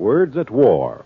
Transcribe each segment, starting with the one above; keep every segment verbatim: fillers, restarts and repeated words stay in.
Words at War.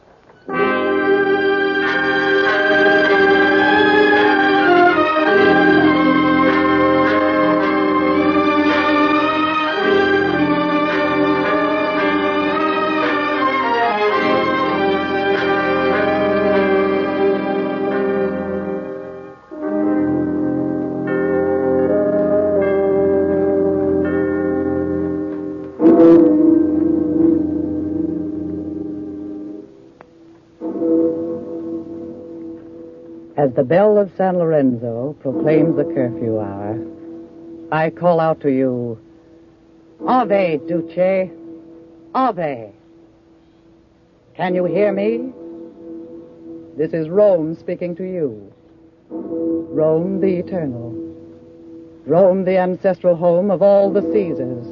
As the bell of San Lorenzo proclaims the curfew hour, I call out to you, Ave, Duce, Ave. Can you hear me? This is Rome speaking to you. Rome the eternal. Rome the ancestral home of all the Caesars.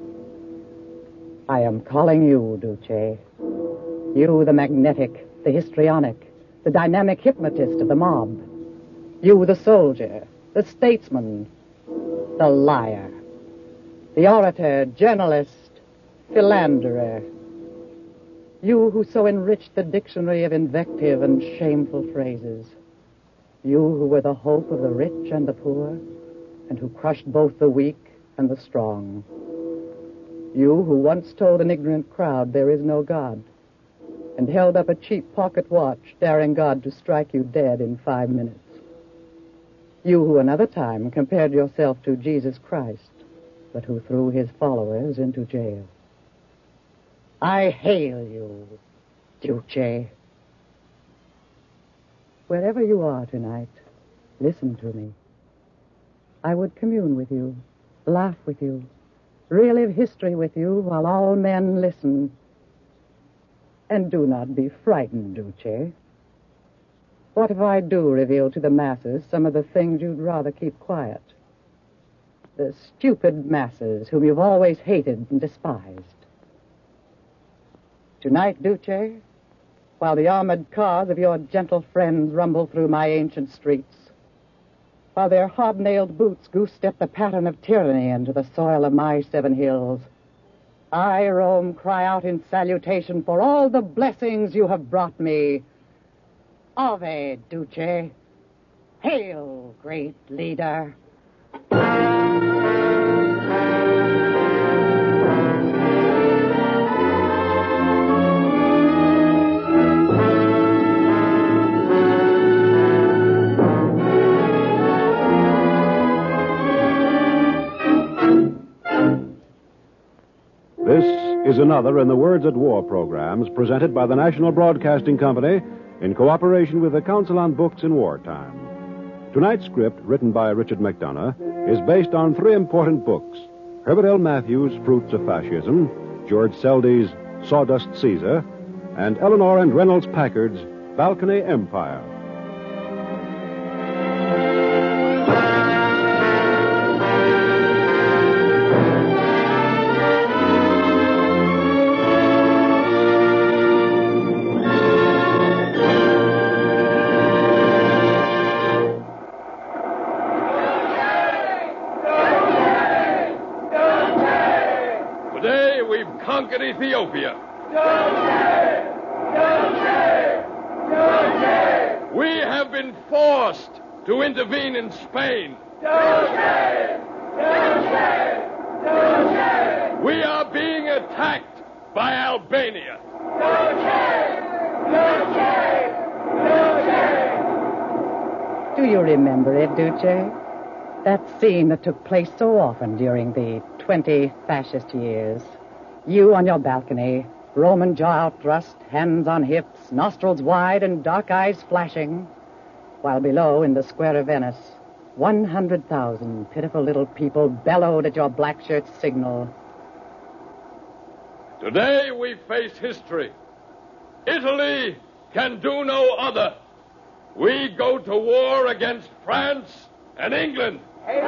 I am calling you, Duce. You, the magnetic, the histrionic, the dynamic hypnotist of the mob. You, the soldier, the statesman, the liar, the orator, journalist, philanderer. You who so enriched the dictionary of invective and shameful phrases. You who were the hope of the rich and the poor, and who crushed both the weak and the strong. You who once told an ignorant crowd there is no God, and held up a cheap pocket watch, daring God to strike you dead in five minutes. You who another time compared yourself to Jesus Christ, but who threw his followers into jail. I hail you, Duce. Wherever you are tonight, listen to me. I would commune with you, laugh with you, relive history with you while all men listen. And do not be frightened, Duce. What if I do reveal to the masses some of the things you'd rather keep quiet? The stupid masses whom you've always hated and despised. Tonight, Duce, while the armored cars of your gentle friends rumble through my ancient streets, while their hobnailed boots goose-step the pattern of tyranny into the soil of my seven hills, I, Rome, cry out in salutation for all the blessings you have brought me. Ave, Duce. Hail, great leader. This is another in the Words at War programs presented by the National Broadcasting Company in cooperation with the Council on Books in Wartime. Tonight's script, written by Richard McDonough, is based on three important books: Herbert L. Matthews' Fruits of Fascism, George Seldy's Sawdust Caesar, and Eleanor and Reynolds Packard's Balcony Empire. Ethiopia. We have been forced to intervene in Spain. We are being attacked by Albania. Do you remember it, Duce? That scene that took place so often during the twenty fascist years. You on your balcony, Roman jaw outthrust, hands on hips, nostrils wide and dark eyes flashing, while below in the square of Venice, one hundred thousand pitiful little people bellowed at your black shirt's signal. Today we face history. Italy can do no other. We go to war against France and England.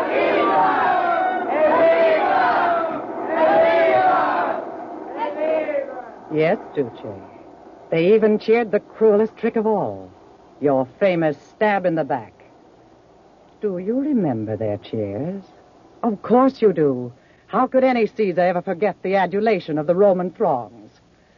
Yes, Duce. They even cheered the cruelest trick of all, your famous stab in the back. Do you remember their cheers? Of course you do. How could any Caesar ever forget the adulation of the Roman throngs?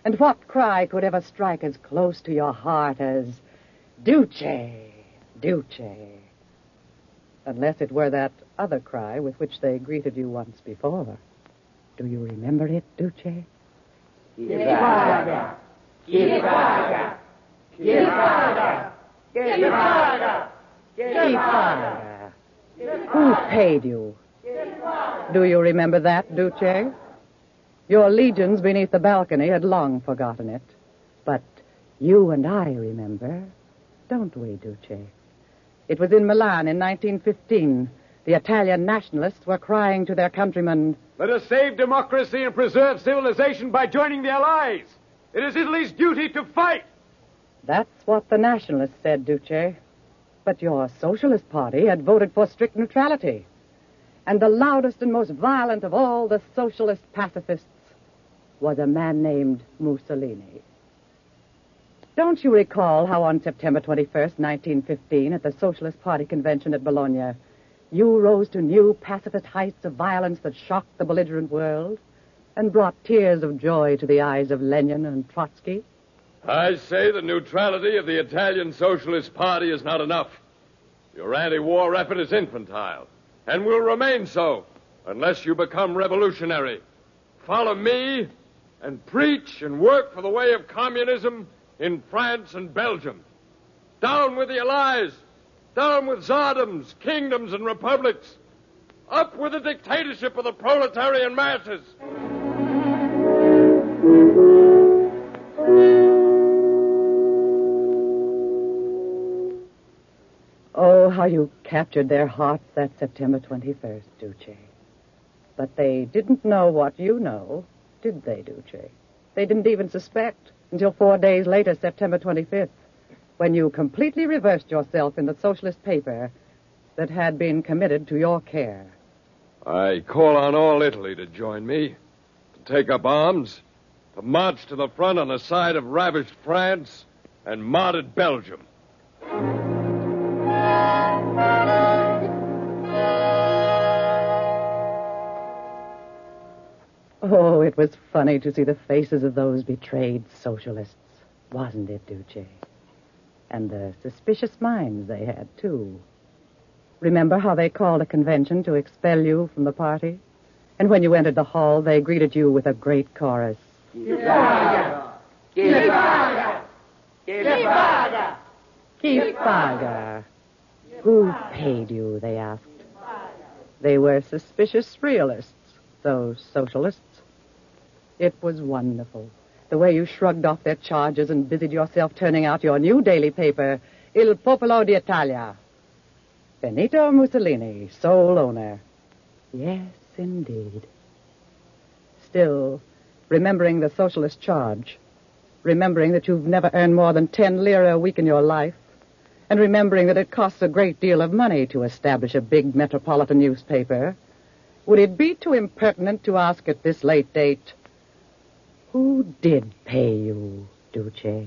And what cry could ever strike as close to your heart as Duce, Duce? Unless it were that other cry with which they greeted you once before. Do you remember it, Duce? Chi paga? Chi paga? Chi paga? Chi paga? Chi paga? Who paid you? Do you remember that, Duce? Your legions beneath the balcony had long forgotten it. But you and I remember, don't we, Duce? It was in Milan in nineteen fifteen. The Italian nationalists were crying to their countrymen, "Let us save democracy and preserve civilization by joining the Allies. It is Italy's duty to fight." That's what the nationalists said, Duce. But your Socialist Party had voted for strict neutrality. And the loudest and most violent of all the socialist pacifists was a man named Mussolini. Don't you recall how on September twenty-first, nineteen fifteen, at the Socialist Party convention at Bologna, you rose to new pacifist heights of violence that shocked the belligerent world and brought tears of joy to the eyes of Lenin and Trotsky? I say the neutrality of the Italian Socialist Party is not enough. Your anti-war effort is infantile and will remain so unless you become revolutionary. Follow me and preach and work for the way of communism in France and Belgium. Down with the Allies! Down with tsardoms, kingdoms, and republics! Up with the dictatorship of the proletarian masses! Oh, how you captured their hearts that September twenty-first, Duce. But they didn't know what you know, did they, Duce? They didn't even suspect until four days later, September twenty-fifth, when you completely reversed yourself in the socialist paper that had been committed to your care. I call on all Italy to join me, to take up arms, to march to the front on the side of ravished France and martyred Belgium. Oh, it was funny to see the faces of those betrayed socialists, wasn't it, Duce? And the suspicious minds they had, too. Remember how they called a convention to expel you from the party? And when you entered the hall, they greeted you with a great chorus. Chi paga? Chi paga? Chi paga? Chi paga? Who paid you, they asked. They were suspicious realists, those socialists. It was wonderful, the way you shrugged off their charges and busied yourself turning out your new daily paper, Il Popolo d'Italia. Benito Mussolini, sole owner. Yes, indeed. Still, remembering the socialist charge, remembering that you've never earned more than ten lira a week in your life, and remembering that it costs a great deal of money to establish a big metropolitan newspaper, would it be too impertinent to ask at this late date, who did pay you, Duce?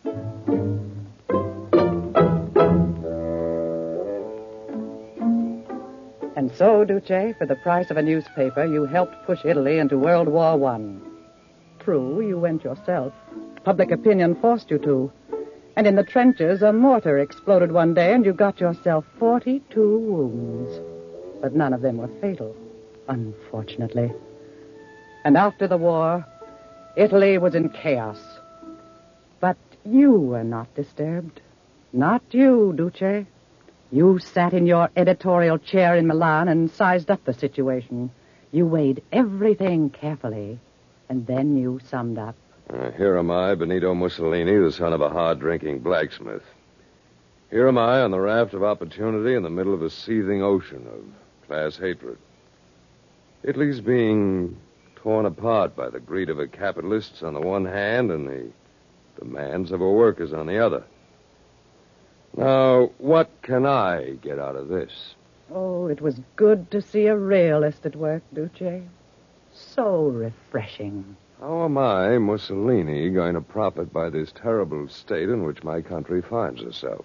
And so, Duce, for the price of a newspaper, you helped push Italy into World War One. True, you went yourself. Public opinion forced you to. And in the trenches, a mortar exploded one day, and you got yourself forty-two wounds. But none of them were fatal, unfortunately. And after the war, Italy was in chaos. But you were not disturbed. Not you, Duce. You sat in your editorial chair in Milan and sized up the situation. You weighed everything carefully, and then you summed up. Uh, here am I, Benito Mussolini, the son of a hard-drinking blacksmith. Here am I on the raft of opportunity in the middle of a seething ocean of class hatred. Italy's being torn apart by the greed of her capitalists on the one hand and the demands of her workers on the other. Now, what can I get out of this? Oh, it was good to see a realist at work, Duce. So refreshing. How am I, Mussolini, going to profit by this terrible state in which my country finds herself?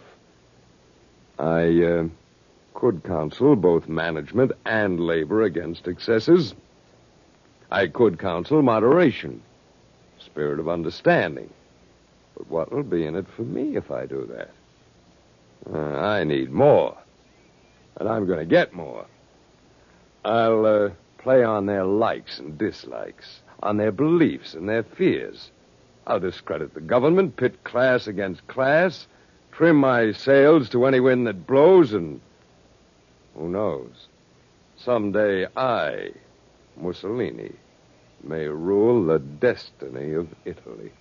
I uh, could counsel both management and labor against excesses. I could counsel moderation, spirit of understanding. But what will be in it for me if I do that? Uh, I need more. And I'm going to get more. I'll uh, play on their likes and dislikes, on their beliefs and their fears. I'll discredit the government, pit class against class, trim my sails to any wind that blows, and who knows? Someday I, Mussolini, may rule the destiny of Italy.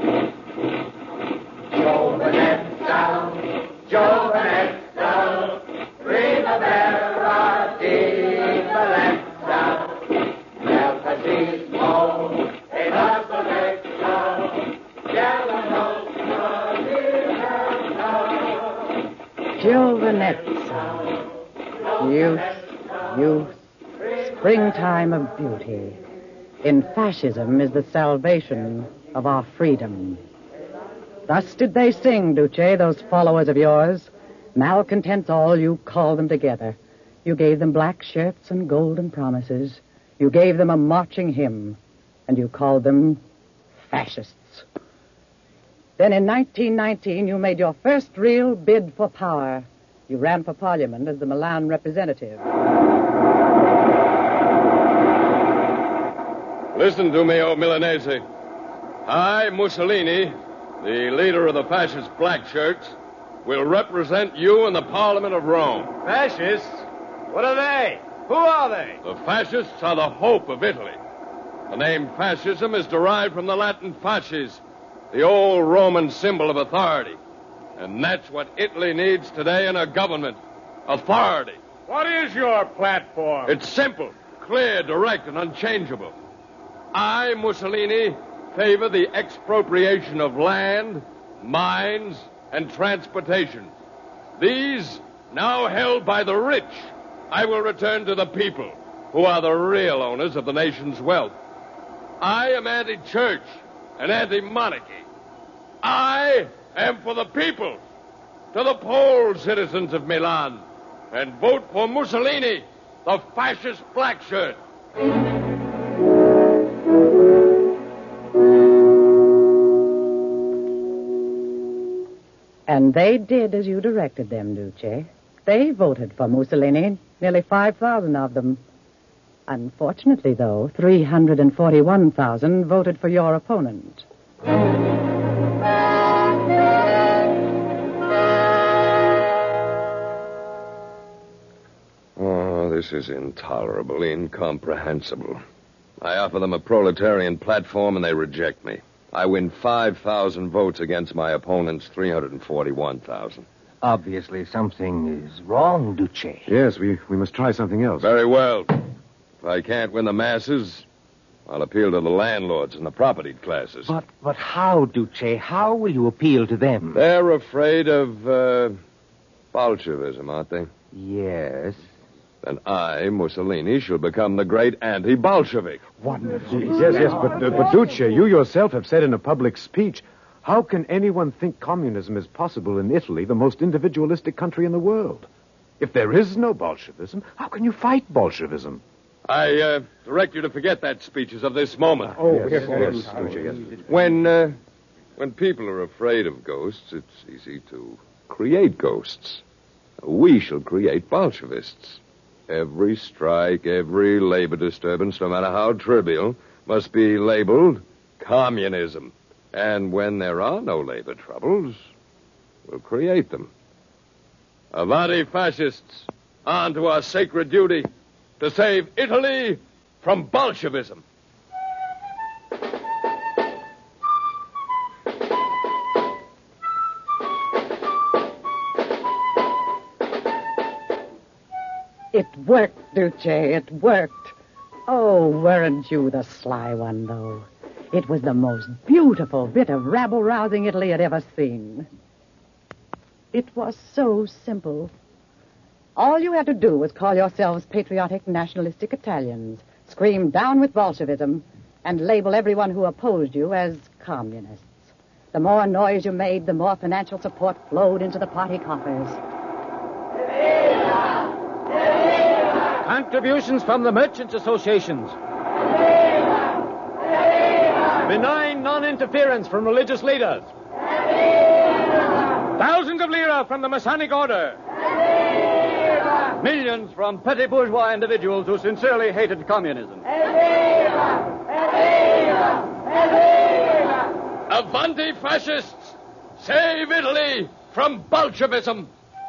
Giovinezza, Giovinezza, Primavera di Valenza, nel fascismo e la sorrezza, della nostra libertà. Giovinezza. Youth, youth, springtime of beauty. In fascism is the salvation of our freedom. Thus did they sing, Duce, those followers of yours. Malcontents all, you called them together. You gave them black shirts and golden promises. You gave them a marching hymn, and you called them fascists. Then in nineteen nineteen, you made your first real bid for power. You ran for parliament as the Milan representative. Listen to me, O Milanese. I, Mussolini, the leader of the fascist black shirts, will represent you in the Parliament of Rome. Fascists? What are they? Who are they? The fascists are the hope of Italy. The name fascism is derived from the Latin fasces, the old Roman symbol of authority. And that's what Italy needs today in a government. Authority. What is your platform? It's simple, clear, direct, and unchangeable. I, Mussolini, favor the expropriation of land, mines, and transportation. These, now held by the rich, I will return to the people, who are the real owners of the nation's wealth. I am anti-church and anti-monarchy. I am for the people. To the polls, citizens of Milan, and vote for Mussolini, the fascist black shirt. And they did as you directed them, Duce. They voted for Mussolini, nearly five thousand of them. Unfortunately, though, three hundred forty-one thousand voted for your opponent. Oh, this is intolerable, incomprehensible. I offer them a proletarian platform and they reject me. I win five thousand votes against my opponent's three hundred forty-one thousand. Obviously, something is wrong, Duce. Yes, we, we must try something else. Very well. If I can't win the masses, I'll appeal to the landlords and the propertied classes. But but how, Duce? How will you appeal to them? They're afraid of uh, Bolshevism, aren't they? Yes. Then I, Mussolini, shall become the great anti-Bolshevik. Wonderful. Yes, yes, but, uh, but Duce, you yourself have said in a public speech, how can anyone think communism is possible in Italy, the most individualistic country in the world? If there is no Bolshevism, how can you fight Bolshevism? I uh, direct you to forget that speech as of this moment. Oh, yes, yes, yes, Duce, yes. When, uh, when people are afraid of ghosts, it's easy to create ghosts. We shall create Bolshevists. Every strike, every labor disturbance, no matter how trivial, must be labeled communism. And when there are no labor troubles, we'll create them. Avanti, fascists, on to our sacred duty to save Italy from Bolshevism. It worked, Duce, it worked. Oh, weren't you the sly one, though? It was the most beautiful bit of rabble-rousing Italy had ever seen. It was so simple. All you had to do was call yourselves patriotic, nationalistic Italians, scream down with Bolshevism, and label everyone who opposed you as communists. The more noise you made, the more financial support flowed into the party coffers. Contributions from the merchants' associations. Benign non-interference from religious leaders. Thousands of lira from the Masonic Order. Millions from petty bourgeois individuals who sincerely hated communism. Avanti, fascists! Save Italy from Bolshevism!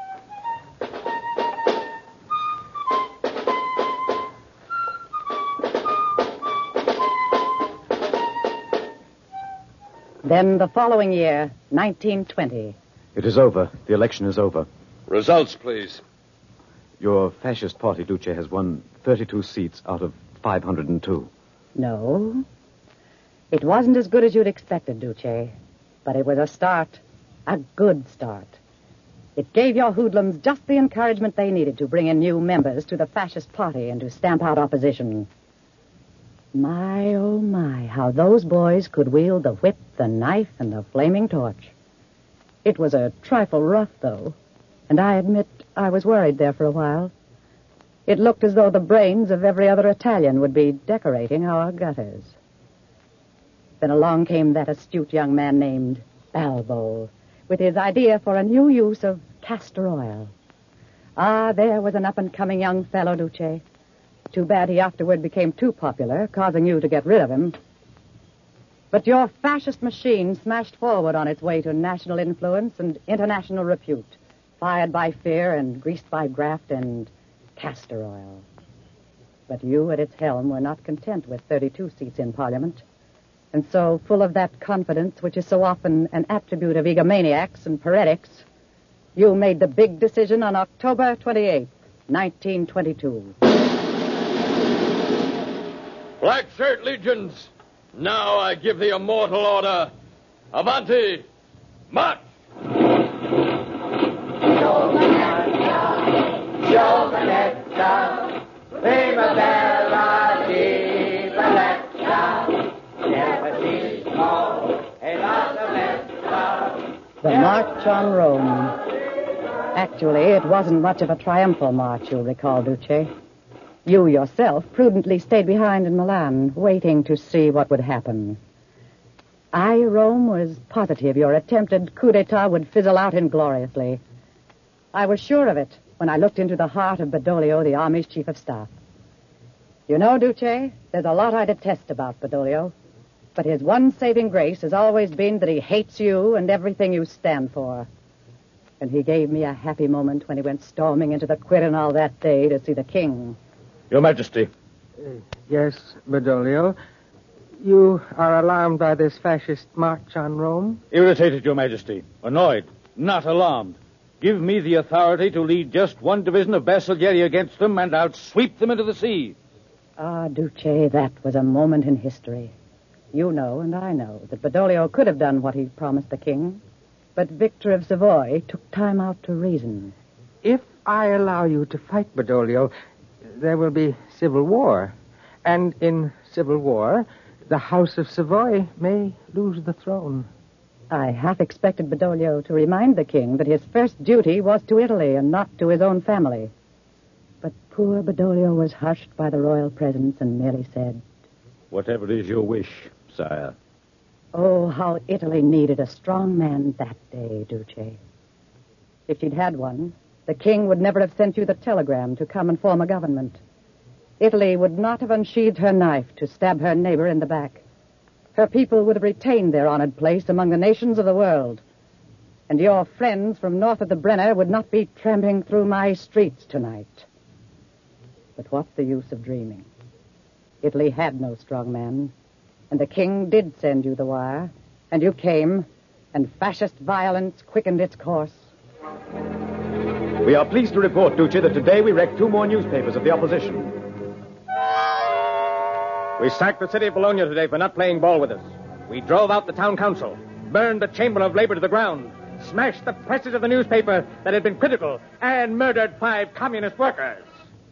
Then the following year, nineteen twenty. It is over. The election is over. Results, please. Your fascist party, Duce, has won thirty-two seats out of five hundred two. No. It wasn't as good as you'd expected, Duce. But it was a start. A good start. It gave your hoodlums just the encouragement they needed to bring in new members to the fascist party and to stamp out opposition. My, oh my, how those boys could wield the whip, the knife, and the flaming torch. It was a trifle rough, though, and I admit I was worried there for a while. It looked as though the brains of every other Italian would be decorating our gutters. Then along came that astute young man named Balbo, with his idea for a new use of castor oil. Ah, there was an up-and-coming young fellow, Duce. Too bad he afterward became too popular, causing you to get rid of him. But your fascist machine smashed forward on its way to national influence and international repute, fired by fear and greased by graft and castor oil. But you at its helm were not content with thirty-two seats in Parliament. And so, full of that confidence which is so often an attribute of egomaniacs and paretics, you made the big decision on October twenty-eighth, nineteen twenty-two. Black shirt legions, now I give the immortal order. Avanti, march! Giovanetta, primavera di bellezza, nervosismo e la bellezza. The March on Rome. Actually, it wasn't much of a triumphal march, you'll recall, Duce. You yourself prudently stayed behind in Milan, waiting to see what would happen. I, Rome, was positive your attempted coup d'etat would fizzle out ingloriously. I was sure of it when I looked into the heart of Badoglio, the army's chief of staff. You know, Duce, there's a lot I detest about Badoglio, but his one saving grace has always been that he hates you and everything you stand for. And he gave me a happy moment when he went storming into the Quirinal that day to see the king. Your Majesty. Uh, yes, Badoglio. You are alarmed by this fascist march on Rome? Irritated, Your Majesty. Annoyed. Not alarmed. Give me the authority to lead just one division of Bersaglieri against them, and I'll sweep them into the sea. Ah, Duce, that was a moment in history. You know, and I know, that Badoglio could have done what he promised the king. But Victor of Savoy took time out to reason. If I allow you to fight Badoglio, there will be civil war. And in civil war, the House of Savoy may lose the throne. I half expected Badoglio to remind the king that his first duty was to Italy and not to his own family. But poor Badoglio was hushed by the royal presence and merely said, Whatever is your wish, sire. Oh, how Italy needed a strong man that day, Duce. If she'd had one, the king would never have sent you the telegram to come and form a government. Italy would not have unsheathed her knife to stab her neighbor in the back. Her people would have retained their honored place among the nations of the world. And your friends from north of the Brenner would not be tramping through my streets tonight. But what's the use of dreaming? Italy had no strong man, and the king did send you the wire, and you came, and fascist violence quickened its course. We are pleased to report, Duce, that today we wrecked two more newspapers of the opposition. We sacked the city of Bologna today for not playing ball with us. We drove out the town council, burned the Chamber of Labor to the ground, smashed the presses of the newspaper that had been critical, and murdered five communist workers.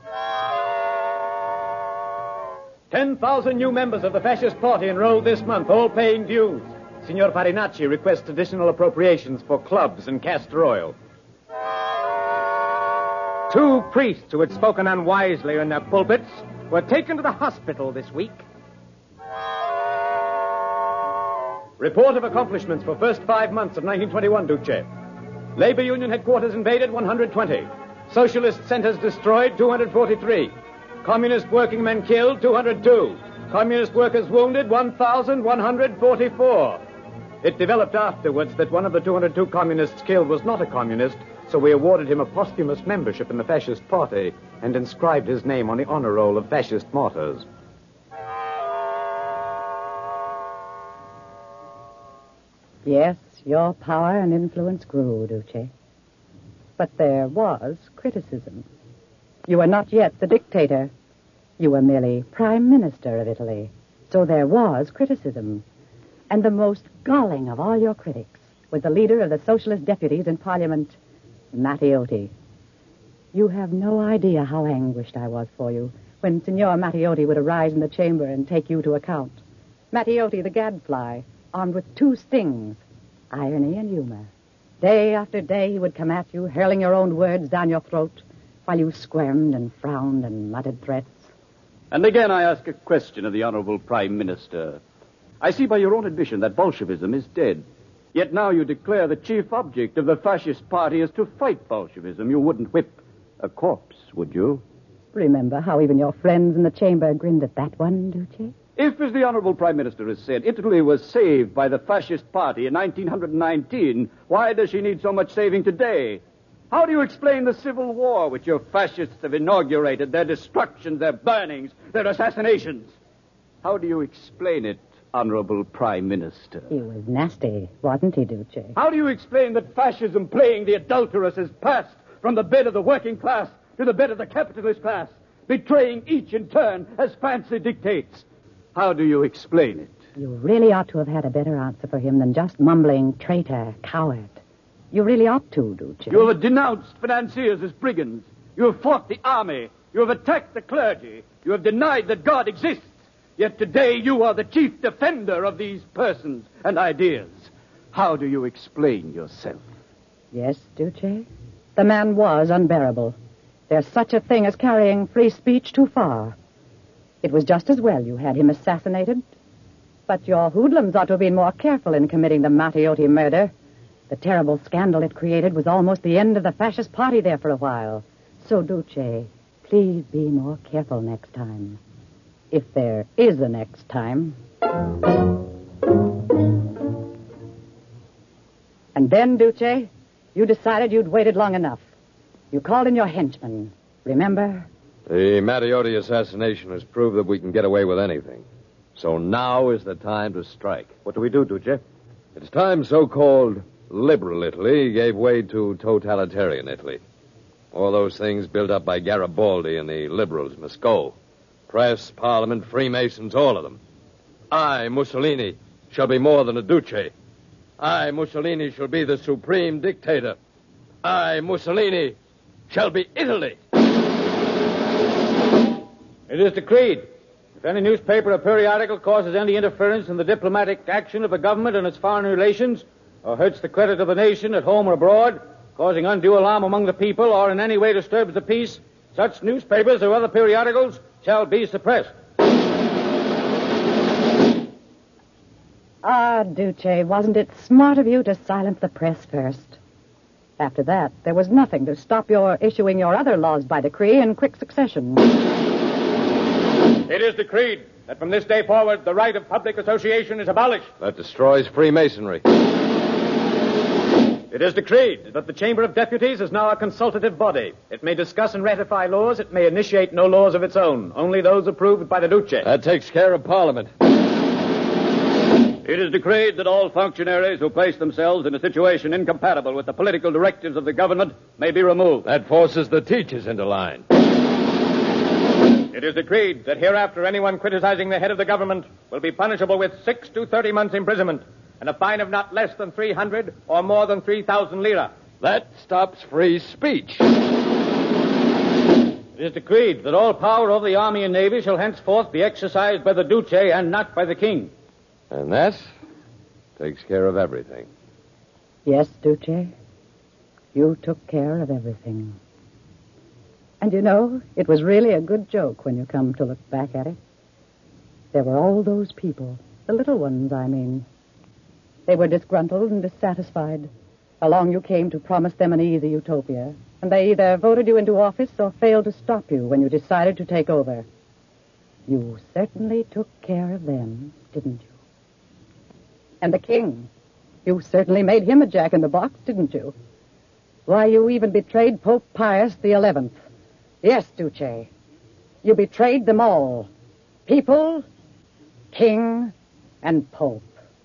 Ten thousand new members of the fascist party enrolled this month, all paying dues. Signor Farinacci requests additional appropriations for clubs and castor oil. Two priests who had spoken unwisely in their pulpits were taken to the hospital this week. Report of accomplishments for first five months of nineteen twenty-one, Duce. Labor Union headquarters invaded, one hundred twenty. Socialist centers destroyed, two hundred forty-three. Communist working men killed, two hundred two. Communist workers wounded, one thousand one hundred forty-four. It developed afterwards that one of the two hundred two communists killed was not a communist, so we awarded him a posthumous membership in the fascist party and inscribed his name on the honor roll of fascist martyrs. Yes, your power and influence grew, Duce. But there was criticism. You were not yet the dictator. You were merely prime minister of Italy. So there was criticism. And the most galling of all your critics was the leader of the socialist deputies in Parliament, Matteotti. You have no idea how anguished I was for you when Signor Matteotti would arise in the chamber and take you to account. Matteotti, the gadfly, armed with two stings, irony and humor. Day after day he would come at you, hurling your own words down your throat, while you squirmed and frowned and muttered threats. And again I ask a question of the Honorable Prime Minister. I see by your own admission that Bolshevism is dead. Yet now you declare the chief object of the fascist party is to fight Bolshevism. You wouldn't whip a corpse, would you? Remember how even your friends in the chamber grinned at that one, Duce? If, as the Honorable Prime Minister has said, Italy was saved by the fascist party in nineteen nineteen, why does she need so much saving today? How do you explain the civil war which your fascists have inaugurated, their destructions, their burnings, their assassinations? How do you explain it, Honorable Prime Minister? He was nasty, wasn't he, Duce? How do you explain that fascism playing the adulteress has passed from the bed of the working class to the bed of the capitalist class, betraying each in turn as fancy dictates? How do you explain it? You really ought to have had a better answer for him than just mumbling traitor, coward. You really ought to, Duce. You have denounced financiers as brigands. You have fought the army. You have attacked the clergy. You have denied that God exists. Yet today you are the chief defender of these persons and ideas. How do you explain yourself? Yes, Duce. The man was unbearable. There's such a thing as carrying free speech too far. It was just as well you had him assassinated. But your hoodlums ought to have been more careful in committing the Matteotti murder. The terrible scandal it created was almost the end of the fascist party there for a while. So, Duce, please be more careful next time. If there is a next time. And then, Duce, you decided you'd waited long enough. You called in your henchmen. Remember? The Matteotti assassination has proved that we can get away with anything. So now is the time to strike. What do we do, Duce? It's time so-called liberal Italy gave way to totalitarian Italy. All those things built up by Garibaldi and the liberals must go. Press, parliament, Freemasons, all of them. I, Mussolini, shall be more than a Duce. I, Mussolini, shall be the supreme dictator. I, Mussolini, shall be Italy. It is decreed. If any newspaper or periodical causes any interference in the diplomatic action of a government and its foreign relations, or hurts the credit of the nation at home or abroad, causing undue alarm among the people, or in any way disturbs the peace, such newspapers or other periodicals shall be suppressed. Ah, Duce, wasn't it smart of you to silence the press first? After that, there was nothing to stop your issuing your other laws by decree in quick succession. It is decreed that from this day forward, the right of public association is abolished. That destroys Freemasonry. It is decreed that the Chamber of Deputies is now a consultative body. It may discuss and ratify laws. It may initiate no laws of its own, only those approved by the Duce. That takes care of Parliament. It is decreed that all functionaries who place themselves in a situation incompatible with the political directives of the government may be removed. That forces the teachers into line. It is decreed that hereafter anyone criticizing the head of the government will be punishable with six to thirty months' imprisonment and a fine of not less than three hundred or more than three thousand lira. That stops free speech. It is decreed that all power over the army and navy shall henceforth be exercised by the Duce and not by the king. And that takes care of everything. Yes, Duce. You took care of everything. And you know, it was really a good joke when you come to look back at it. There were all those people, the little ones, I mean. They were disgruntled and dissatisfied. Along you came to promise them an easy utopia, and they either voted you into office or failed to stop you when you decided to take over. You certainly took care of them, didn't you? And the king. You certainly made him a jack-in-the-box, didn't you? Why, you even betrayed Pope Pius the Eleventh. Yes, Duce. You betrayed them all. People, king, and pope.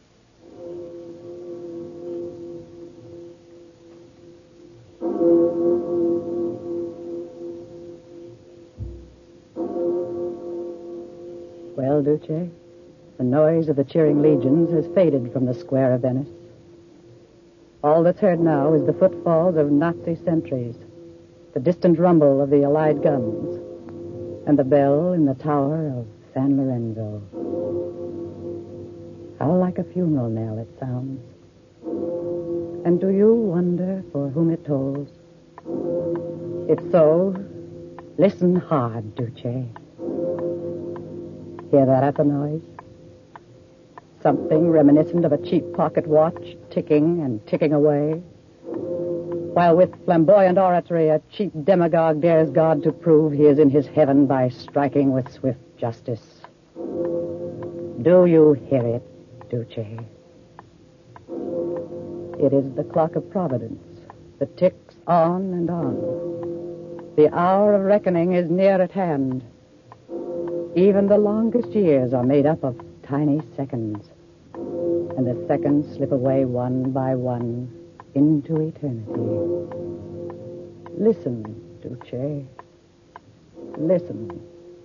Well, Duce, the noise of the cheering legions has faded from the square of Venice. All that's heard now is the footfalls of Nazi sentries, the distant rumble of the Allied guns, and the bell in the tower of San Lorenzo. How like a funeral knell it sounds. And do you wonder for whom it tolls? If so, listen hard, Duce. Hear that at the noise? Something reminiscent of a cheap pocket watch ticking and ticking away. While with flamboyant oratory, a cheap demagogue dares God to prove he is in his heaven by striking with swift justice. Do you hear it, Duce? It is the clock of Providence that ticks on and on. The hour of reckoning is near at hand. Even the longest years are made up of tiny seconds, and the seconds slip away one by one into eternity. Listen, Duce. Listen.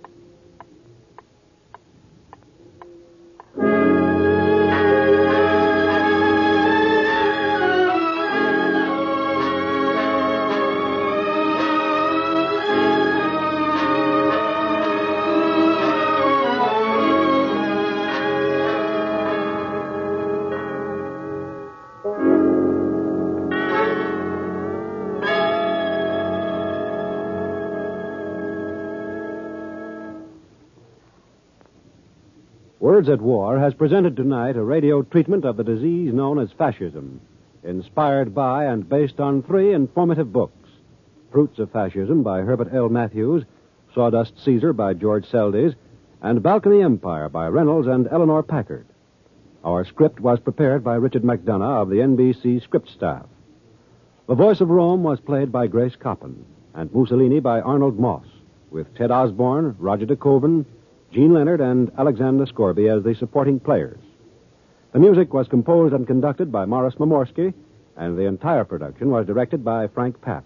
Words at War has presented tonight a radio treatment of the disease known as fascism, inspired by and based on three informative books: Fruits of Fascism by Herbert L. Matthews, Sawdust Caesar by George Seldes, and Balcony Empire by Reynolds and Eleanor Packard. Our script was prepared by Richard McDonough of the N B C script staff. The voice of Rome was played by Grace Coppin, and Mussolini by Arnold Moss, with Ted Osborne, Roger de Koven, Gene Leonard, and Alexander Scorby as the supporting players. The music was composed and conducted by Morris Momorsky, and the entire production was directed by Frank Papp.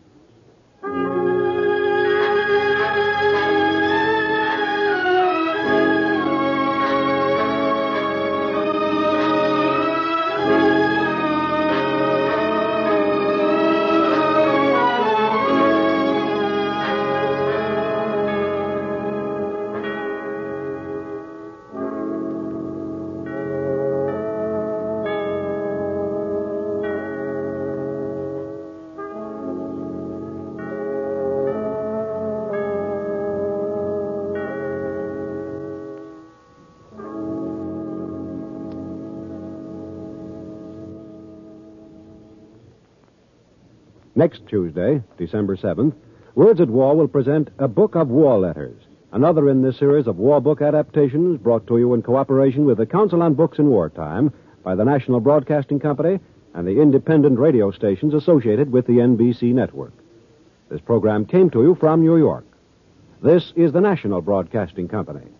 Next Tuesday, December seventh, Words at War will present A Book of War Letters, another in this series of war book adaptations brought to you in cooperation with the Council on Books in Wartime by the National Broadcasting Company and the independent radio stations associated with the N B C network. This program came to you from New York. This is the National Broadcasting Company.